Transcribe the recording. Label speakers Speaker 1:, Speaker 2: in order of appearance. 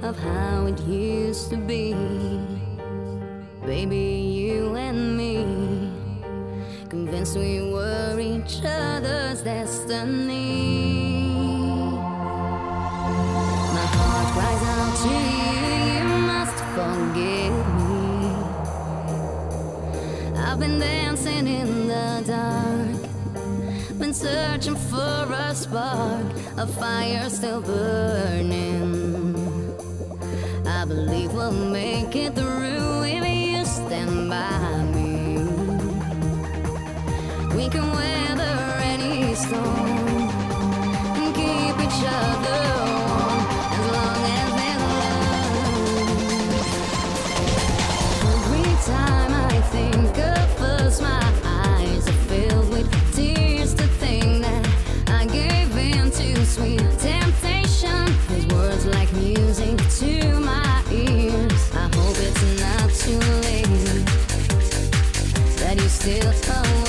Speaker 1: of how it used to be. Baby, you and me, convinced we were each other's destiny. My heart cries out to you, you must forgive me. I've been dancing in the dark, been searching for a spark, a fire still burning. I believe we'll make it through if you stand by me. We can weather any storm and keep each other warm as long as there's love. Every time I think of us, my eyes are filled with tears to think that I gave in to sweet temptation. His words like music to my ears. I hope it's not too late, that you still